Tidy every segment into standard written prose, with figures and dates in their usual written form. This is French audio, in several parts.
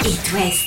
It West.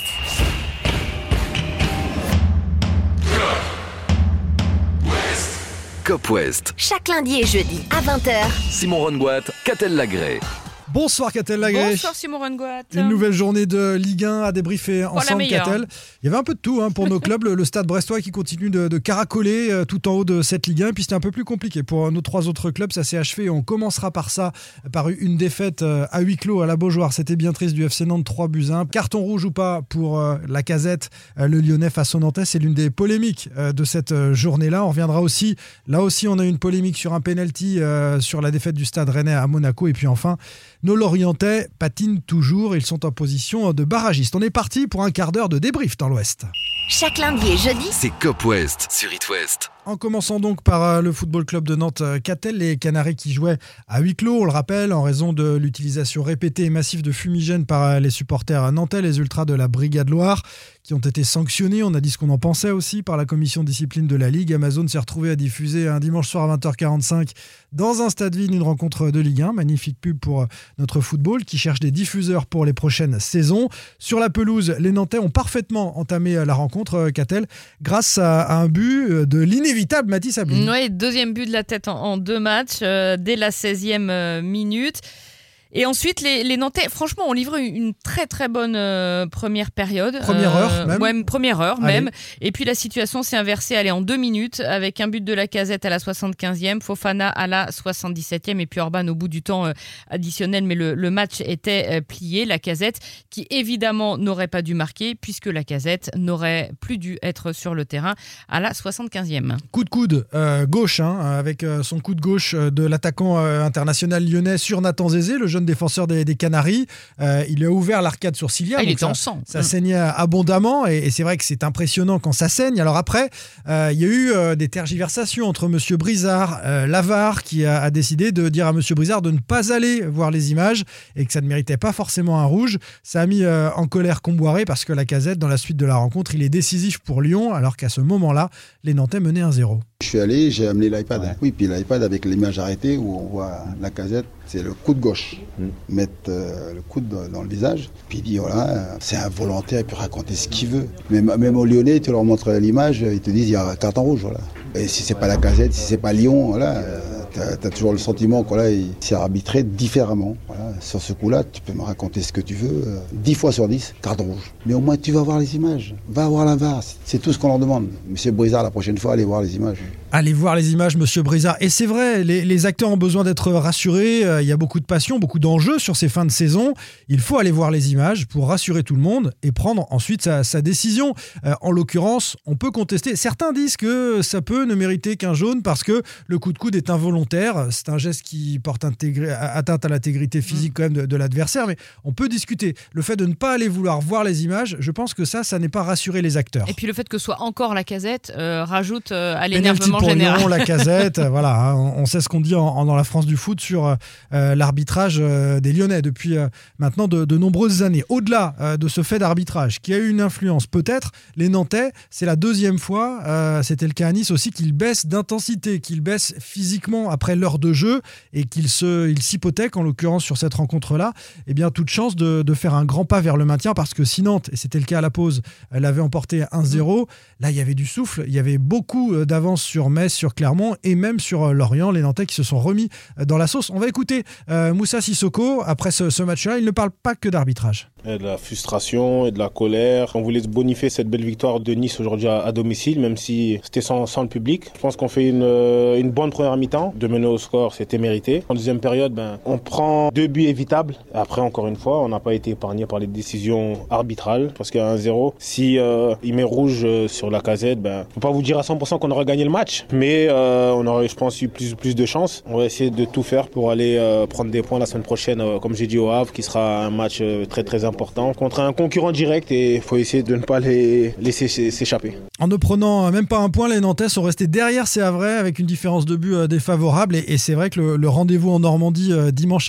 Cop West. Chaque lundi et jeudi à 20h. Simon Rongoat, Catel Lagré. Bonsoir Catel Lagré. Bonsoir Simon Rongoat. Une nouvelle journée de Ligue 1 à débriefer ensemble, Catel. Il y avait un peu de tout pour nos clubs. Le Stade brestois qui continue de caracoler tout en haut de cette Ligue 1. Et puis c'était un peu plus compliqué pour nos trois autres clubs. Ça s'est achevé. On commencera par ça, par une défaite à huis clos à la Beaujoire. C'était bien triste du FC Nantes, 3-1. Carton rouge ou pas pour Lacazette, le Lyonnais face au Nantais. C'est l'une des polémiques de cette journée-là. On reviendra aussi. Là aussi, on a une polémique sur un penalty sur la défaite du Stade Rennais à Monaco. Et puis enfin, nos Lorientais patinent toujours, ils sont en position de barragiste. On est parti pour un quart d'heure de débrief dans l'Ouest. Chaque lundi et jeudi, c'est Cop West sur It West. En commençant donc par le Football Club de Nantes Catel, les Canaris qui jouaient à huis clos, on le rappelle, en raison de l'utilisation répétée et massive de fumigènes par les supporters nantais, les ultras de la Brigade Loire, qui ont été sanctionnés. On a dit ce qu'on en pensait aussi par la commission discipline de la Ligue. Amazon s'est retrouvé à diffuser un dimanche soir à 20h45 dans un stade vide une rencontre de Ligue 1. Magnifique pub pour notre football qui cherche des diffuseurs pour les prochaines saisons. Sur la pelouse, les Nantais ont parfaitement entamé la rencontre, Catel, grâce à un but de l'inévitable Mathis Ablin. Oui, deuxième but de la tête en deux matchs, dès la 16e minute. Et ensuite, les Nantais, franchement, ont livré une très très bonne première période. Première heure même. Ouais, première heure même. Et puis la situation s'est inversée en 2 minutes avec un but de Lacazette à la 75e, Fofana à la 77e et puis Orban au bout du temps additionnel. Mais le match était plié. Lacazette qui évidemment n'aurait pas dû marquer puisque Lacazette n'aurait plus dû être sur le terrain à la 75e. Coup de coude gauche avec son coup de gauche de l'attaquant international lyonnais sur Nathan Zézé, le jeune défenseur des Canaries. Il a ouvert l'arcade sourcilière. Il était en sang. Ça saignait abondamment et c'est vrai que c'est impressionnant quand ça saigne. Alors après, il y a eu des tergiversations entre M. Brizard, l'AVAR, qui a décidé de dire à M. Brizard de ne pas aller voir les images et que ça ne méritait pas forcément un rouge. Ça a mis en colère Comboiré parce que Lacazette, dans la suite de la rencontre, il est décisif pour Lyon alors qu'à ce moment-là, les Nantais menaient 1-0. Je suis allé, j'ai amené l'iPad. Ouais. Oui, puis l'iPad avec l'image arrêtée où on voit Lacazette, c'est le coude gauche. Mettre le coude dans le visage. Puis il dit voilà, c'est involontaire, il peut raconter ce qu'il veut. Même aux Lyonnais, tu leur montres l'image, ils te disent il y a un carton rouge. Voilà. Et si c'est pas Lacazette, si c'est pas Lyon, voilà, t'as toujours le sentiment qu'il s'est arbitré différemment. Voilà. Sur ce coup-là, tu peux me raconter ce que tu veux. 10 fois sur 10, carton rouge. Mais au moins tu vas voir les images. Va voir la VAR. C'est tout ce qu'on leur demande. Monsieur Brizard, la prochaine fois, allez voir les images. Allez voir les images, monsieur Brizard. Et c'est vrai, les acteurs ont besoin d'être rassurés. Il y a beaucoup de passion, beaucoup d'enjeux sur ces fins de saison. Il faut aller voir les images pour rassurer tout le monde et prendre ensuite sa décision. En l'occurrence, on peut contester. Certains disent que ça peut ne mériter qu'un jaune parce que le coup de coude est involontaire. C'est un geste qui porte atteinte à l'intégrité physique quand même de l'adversaire. Mais on peut discuter. Le fait de ne pas aller vouloir voir les images, je pense que ça n'est pas rassurer les acteurs. Et puis le fait que ce soit encore Lacazette rajoute à l'énervement pour général. Lyon, Lacazette, voilà, on sait ce qu'on dit dans la France du foot sur l'arbitrage des Lyonnais depuis maintenant de nombreuses années. Au-delà de ce fait d'arbitrage qui a eu une influence, peut-être, les Nantais, c'est la deuxième fois, c'était le cas à Nice aussi, qu'ils baissent d'intensité, qu'ils baissent physiquement après l'heure de jeu et qu'ils s'hypothèquent, en l'occurrence sur cette rencontre-là, eh bien, toute chance de faire un grand pas vers le maintien parce que si Nantes, et c'était le cas à la pause, elle avait emporté 1-0, là il y avait du souffle, il y avait beaucoup d'avance sur Metz, sur Clermont et même sur Lorient, les Nantais qui se sont remis dans la sauce. On va écouter Moussa Sissoko après ce match-là. Il ne parle pas que d'arbitrage. Il y a de la frustration et de la colère. On voulait se bonifier cette belle victoire de Nice aujourd'hui à domicile, même si c'était sans le public. Je pense qu'on fait une bonne première mi-temps. De mener au score, c'était mérité. En deuxième période, on prend 2 buts évitables. Après, encore une fois, on n'a pas été épargné par les décisions arbitrales parce qu'il y a 1-0. Si il met rouge sur Lacazette, je ne peux pas vous dire à 100% qu'on aura gagné le match, mais on aurait, je pense, eu plus de chance. On va essayer de tout faire pour aller prendre des points la semaine prochaine, comme j'ai dit au Havre, qui sera un match très très important contre un concurrent direct et il faut essayer de ne pas les laisser s'échapper. En ne prenant même pas un point, les Nantais sont restés derrière ces Havrais avec une différence de but défavorable et c'est vrai que le rendez-vous en Normandie dimanche à 13h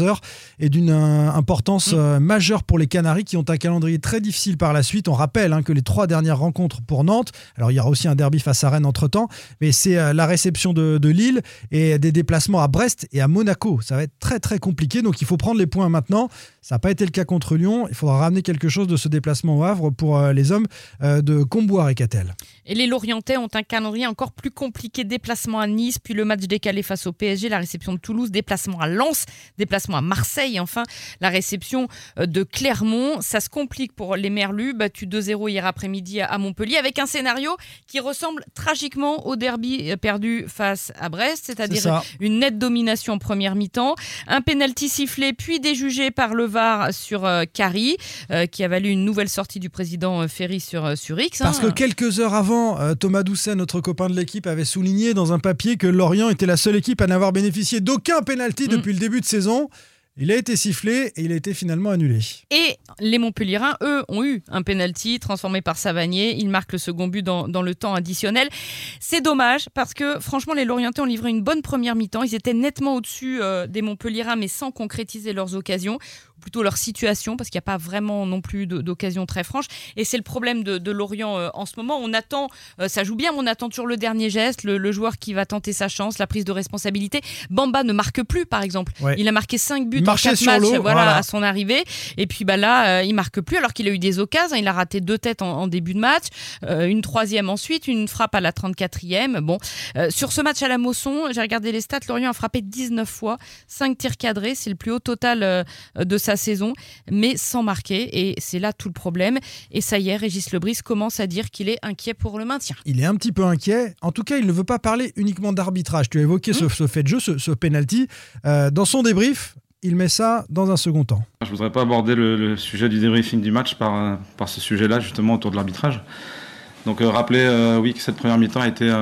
heures et d'une importance majeure pour les Canaries qui ont un calendrier très difficile par la suite. On rappelle que les 3 dernières rencontres pour Nantes, alors il y aura aussi un derby face à Rennes entre-temps, mais c'est la réception de Lille et des déplacements à Brest et à Monaco. Ça va être très très compliqué, donc il faut prendre les points maintenant. Ça n'a pas été le cas contre Lyon. Il faudra ramener quelque chose de ce déplacement au Havre pour les hommes de Comboire et Catel. Et les Lorientais ont un calendrier encore plus compliqué. Déplacement à Nice, puis le match décalé face au PSG, la réception de Toulouse, déplacement à Lens, déplacement à Marseille, et enfin la réception de Clermont. Ça se complique pour les Merlus, battus 2-0 hier après-midi à Montpellier, avec un scénario qui ressemble tragiquement au derby perdu face à Brest, c'est-à-dire une nette domination en première mi-temps, un pénalty sifflé puis déjugé par le VAR sur Carry, qui a valu une nouvelle sortie du président Ferry sur X. Parce que quelques heures avant, Thomas Doucet, notre copain de l'équipe, avait souligné dans un papier que Lorient était la seule équipe à n'avoir bénéficié d'aucun pénalty depuis le début de saison. Il a été sifflé et il a été finalement annulé. Et les Montpelliérains, eux, ont eu un pénalty transformé par Savanier. Ils marquent le second but dans le temps additionnel. C'est dommage parce que franchement, les Lorientais ont livré une bonne première mi-temps. Ils étaient nettement au-dessus des Montpelliérains, mais sans concrétiser leurs occasions. Plutôt leur situation, parce qu'il n'y a pas vraiment non plus d'occasion très franche. Et c'est le problème de Lorient en ce moment. On attend, ça joue bien, mais on attend toujours le dernier geste, le joueur qui va tenter sa chance, la prise de responsabilité. Bamba ne marque plus, par exemple. Ouais. Il a marqué 5 buts en 4 matchs à son arrivée. Et puis là, il ne marque plus, alors qu'il a eu des occasions. Il a raté 2 têtes en début de match, une 3e ensuite, une frappe à la 34e. Bon. Sur ce match à la Mosson, j'ai regardé les stats, Lorient a frappé 19 fois, 5 tirs cadrés, c'est le plus haut total de sa saison, mais sans marquer, et c'est là tout le problème. Et ça y est, Régis Lebris commence à dire qu'il est inquiet pour le maintien. Il est un petit peu inquiet. En tout cas, il ne veut pas parler uniquement d'arbitrage. Tu as évoqué ce fait de jeu, ce penalty. Dans son débrief, il met ça dans un second temps. Je ne voudrais pas aborder le sujet du débriefing du match par ce sujet-là, justement, autour de l'arbitrage. Donc rappeler que cette première mi-temps a été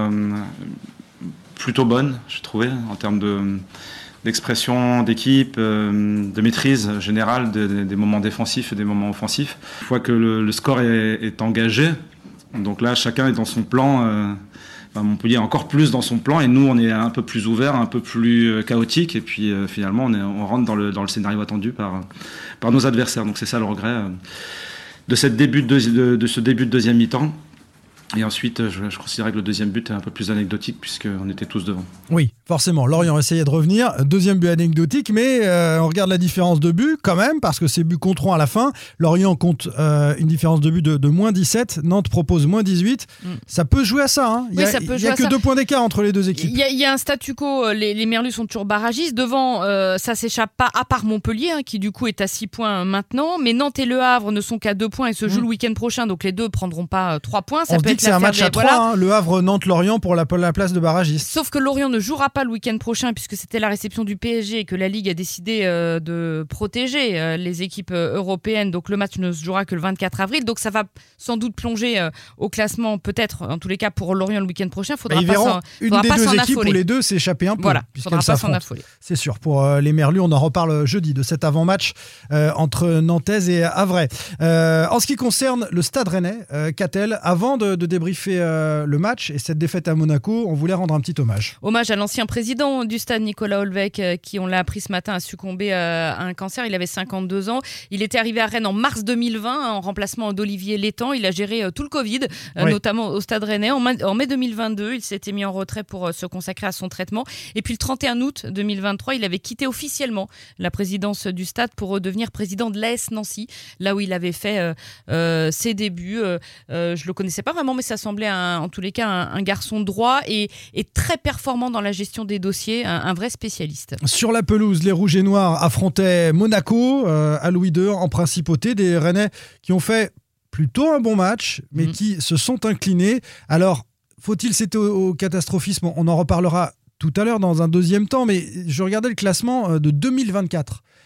plutôt bonne, je trouvais, en termes d'expression d'équipe, de maîtrise générale des moments défensifs et des moments offensifs. Une fois que le score est engagé, donc là chacun est dans son plan, Montpellier est encore plus dans son plan et nous on est un peu plus ouvert, un peu plus chaotique et puis finalement on rentre dans le scénario attendu par nos adversaires. Donc c'est ça le regret de ce début de deuxième mi-temps. Et ensuite, je considérais que le deuxième but est un peu plus anecdotique puisqu'on était tous devant. Oui, forcément. Lorient essayait de revenir. Deuxième but anecdotique, mais on regarde la différence de but quand même, parce que c'est but contre 1 à la fin. Lorient compte une différence de but de moins 17. Nantes propose moins 18. Ça peut jouer à ça. Hein. Il n'y a que 2 points d'écart entre les deux équipes. Il y a un statu quo. Les Merlus sont toujours barragistes. Devant, ça s'échappe pas, à part Montpellier, qui du coup est à 6 points maintenant. Mais Nantes et Le Havre ne sont qu'à 2 points et se jouent le week-end prochain. Donc les deux ne prendront pas 3 points. Ça peut être c'est un match à 3, Le Havre, Nantes, Lorient pour la place de barragiste. Sauf que Lorient ne jouera pas le week-end prochain puisque c'était la réception du PSG et que la Ligue a décidé de protéger les équipes européennes. Donc le match ne se jouera que le 24 avril. Donc ça va sans doute plonger au classement, peut-être, en tous les cas pour Lorient le week-end prochain. Ils verront une des deux équipes ou les deux s'échapper un peu. Voilà, il ne faudra pas s'en affoler. C'est sûr. Pour les Merlus, on en reparle jeudi de cet avant-match entre Nantes et Havre. En ce qui concerne le Stade Rennais, Catel, avant de débriefer le match et cette défaite à Monaco, on voulait rendre un petit hommage. Hommage à l'ancien président du stade, Nicolas Olvec, qui, on l'a appris ce matin, a succombé à un cancer. Il avait 52 ans. Il était arrivé à Rennes en mars 2020 en remplacement d'Olivier Létang. Il a géré tout le Covid, notamment au Stade Rennais. En mai 2022, il s'était mis en retrait pour se consacrer à son traitement. Et puis le 31 août 2023, il avait quitté officiellement la présidence du stade pour redevenir président de l'AS Nancy, là où il avait fait ses débuts. Je le connaissais pas vraiment, mais ça semblait en tous les cas un garçon droit et très performant dans la gestion des dossiers, un vrai spécialiste. Sur la pelouse, les Rouges et Noirs affrontaient Monaco à Louis II en principauté, des Rennais qui ont fait plutôt un bon match, mais qui se sont inclinés. Alors, faut-il céder au catastrophisme ? On en reparlera tout à l'heure dans un deuxième temps, mais je regardais le classement de 2024.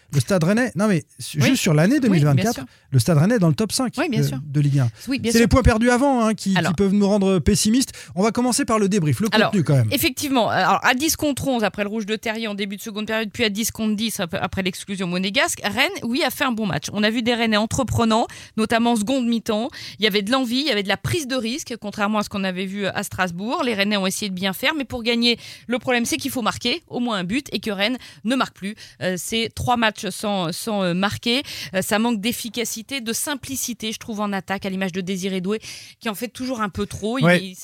Le Stade Rennais, non mais juste sur l'année 2024, le Stade Rennais est dans le top 5 de Ligue 1. Oui, c'est les points perdus avant qui peuvent nous rendre pessimistes. On va commencer par le débrief, le contenu quand même. Effectivement, alors, à 10 contre 11 après le rouge de Terrier en début de seconde période, puis à 10 contre 10 après l'exclusion monégasque, Rennes, a fait un bon match. On a vu des Rennais entreprenants, notamment en seconde mi-temps. Il y avait de l'envie, il y avait de la prise de risque, contrairement à ce qu'on avait vu à Strasbourg. Les Rennais ont essayé de bien faire, mais pour gagner, le problème c'est qu'il faut marquer au moins un but et que Rennes ne marque plus. C'est 3 matchs sans marquer. Ça manque d'efficacité, de simplicité, je trouve, en attaque, à l'image de Désiré Doué, qui en fait toujours un peu trop.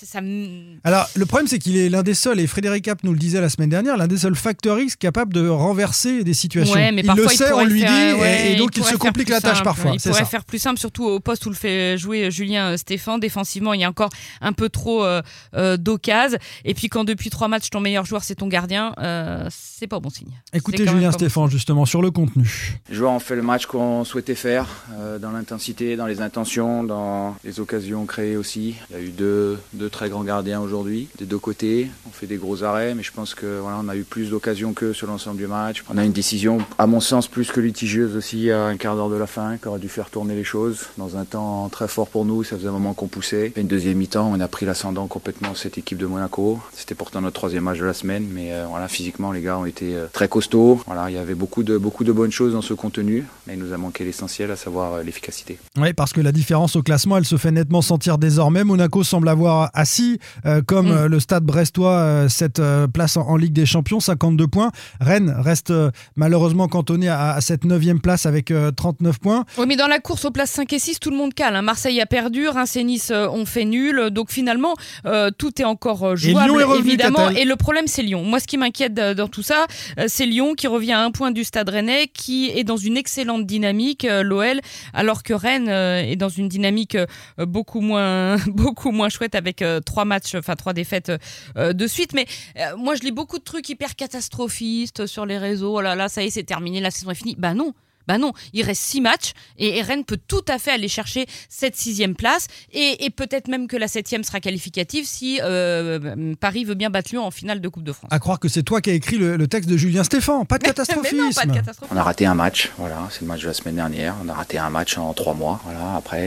Alors, le problème, c'est qu'il est l'un des seuls, et Frédéric App nous le disait la semaine dernière, l'un des seuls facteurs X capable de renverser des situations. Ouais, mais il le sait, on lui dit, et donc il se complique complique la tâche parfois. Il pourrait faire plus simple, surtout au poste où le fait jouer Julien Stéphan. Défensivement, il y a encore un peu trop d'occasions. Et puis quand depuis 3 matchs, ton meilleur joueur, c'est ton gardien, c'est pas bon signe. Écoutez Julien Stéphan, justement, sur le contenu. Les joueurs ont fait le match qu'on souhaitait faire, dans l'intensité, dans les intentions, dans les occasions créées aussi. Il y a eu deux très grands gardiens aujourd'hui, des 2 côtés. On fait des gros arrêts, mais je pense que on a eu plus d'occasions qu'eux sur l'ensemble du match. On a une décision, à mon sens, plus que litigieuse aussi, à un quart d'heure de la fin, qui aurait dû faire tourner les choses. Dans un temps très fort pour nous, ça faisait un moment qu'on poussait. Une deuxième mi-temps, on a pris l'ascendant complètement cette équipe de Monaco. C'était pourtant notre 3e match de la semaine, mais physiquement, les gars ont été très costauds. Il y avait beaucoup de bonnes choses dans ce contenu, mais il nous a manqué l'essentiel, à savoir l'efficacité. Oui, parce que la différence au classement, elle se fait nettement sentir désormais. Monaco semble avoir assis, comme le Stade brestois, cette place en Ligue des Champions, 52 points. Rennes reste malheureusement cantonné à cette 9e place avec 39 points. Oui, mais dans la course aux places 5 et 6, tout le monde cale. Marseille a perdu, Reims et Nice ont fait nul. Donc finalement, tout est encore jouable, et Lyon est revenu, évidemment. Catel. Et le problème, c'est Lyon. Moi, ce qui m'inquiète dans tout ça, c'est Lyon qui revient à 1 point du Stade Rennais, qui est dans une excellente dynamique, l'OL, alors que Rennes est dans une dynamique beaucoup moins chouette avec 3 défaites de suite. Mais moi, je lis beaucoup de trucs hyper catastrophistes sur les réseaux. Oh là là, ça y est, c'est terminé, la saison est finie. Bah non, il reste 6 matchs et Rennes peut tout à fait aller chercher cette 6e place et peut-être même que la 7e sera qualificative si Paris veut bien battre Lyon en finale de Coupe de France. À croire que c'est toi qui as écrit le texte de Julien Stéphan, pas de catastrophisme. Mais non, pas de catastrophisme. On a raté un match, c'est le match de la semaine dernière. On a raté un match en 3 mois. Après,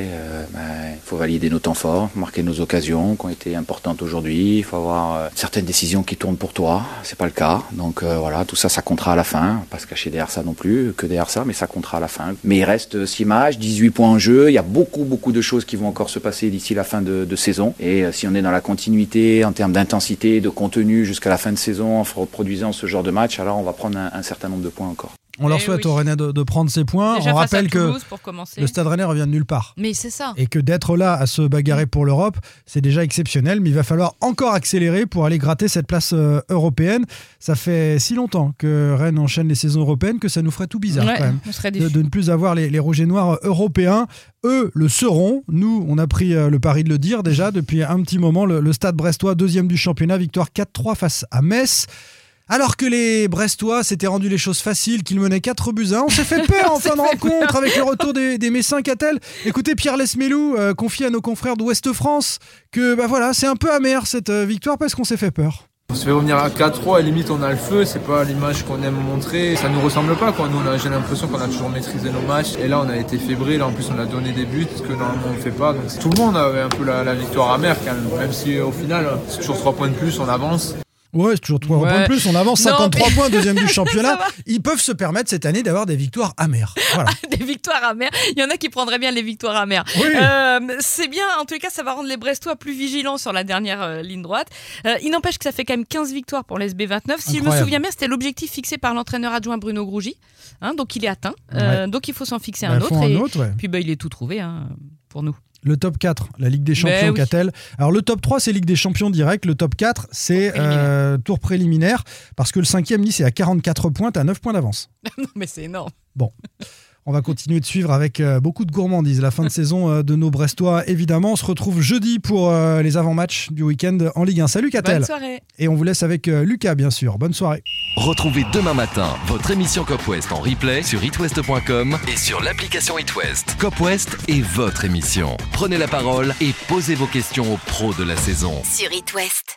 il faut valider nos temps forts, marquer nos occasions qui ont été importantes aujourd'hui. Il faut avoir certaines décisions qui tournent pour toi. C'est pas le cas. Donc tout ça, ça comptera à la fin. On va pas se cacher derrière ça non plus, que derrière ça, mais ça comptera à la fin. Mais il reste 6 matchs, 18 points en jeu. Il y a beaucoup de choses qui vont encore se passer d'ici la fin de saison. Et si on est dans la continuité en termes d'intensité, de contenu jusqu'à la fin de saison en reproduisant ce genre de match, alors on va prendre un certain nombre de points encore. On leur souhaite aux Rennais de prendre ses points. Déjà, on rappelle que le Stade Rennais revient de nulle part. Mais c'est ça. Et que d'être là à se bagarrer pour l'Europe, c'est déjà exceptionnel. Mais il va falloir encore accélérer pour aller gratter cette place européenne. Ça fait si longtemps que Rennes enchaîne les saisons européennes que ça nous ferait tout bizarre quand même de ne plus avoir les rouges et noirs européens. Eux le seront. Nous, on a pris le pari de le dire déjà depuis un petit moment. Le Stade brestois, 2e du championnat, victoire 4-3 face à Metz. Alors que les Brestois s'étaient rendu les choses faciles, qu'ils menaient 4-1, on s'est fait peur en fin de rencontre avec le retour des Messins. Catel. Écoutez Pierre Lesmelou confie à nos confrères d'Ouest France que c'est un peu amer cette victoire parce qu'on s'est fait peur. On se fait revenir à 4-3, à la limite on a le feu, c'est pas l'image qu'on aime montrer, ça nous ressemble pas quoi. Nous j'ai l'impression qu'on a toujours maîtrisé nos matchs et là on a été fébrile, en plus on a donné des buts que normalement on ne fait pas. Donc tout le monde avait un peu la victoire amère quand même si au final c'est toujours 3 points de plus, on avance. Ouais, c'est toujours 3 points de plus. On avance 53 points, 2e du championnat. Ils peuvent se permettre cette année d'avoir des victoires amères. Voilà. Des victoires amères. Il y en a qui prendraient bien les victoires amères. Oui. C'est bien. En tout cas, ça va rendre les Brestois plus vigilants sur la dernière ligne droite. Il n'empêche que ça fait quand même 15 victoires pour l'SB 29. Si je me souviens bien, c'était l'objectif fixé par l'entraîneur adjoint Bruno Grougy. Donc il est atteint. Donc il faut s'en fixer un autre. Puis il est tout trouvé pour nous. Le top 4, la Ligue des Champions, Catel. Alors le top 3, c'est Ligue des Champions direct. Le top 4, c'est tour préliminaire. Parce que le 5e, Nice, est à 44 points, à 9 points d'avance. Non, mais c'est énorme. Bon. On va continuer de suivre avec beaucoup de gourmandise la fin de saison de nos Brestois, évidemment. On se retrouve jeudi pour les avant-matchs du week-end en Ligue 1. Salut Catel. Bonne soirée. Et on vous laisse avec Lucas, bien sûr. Bonne soirée. Retrouvez demain matin votre émission Cop West en replay sur itwest.com et sur l'application itwest. Cop West est votre émission. Prenez la parole et posez vos questions aux pros de la saison. Sur It West.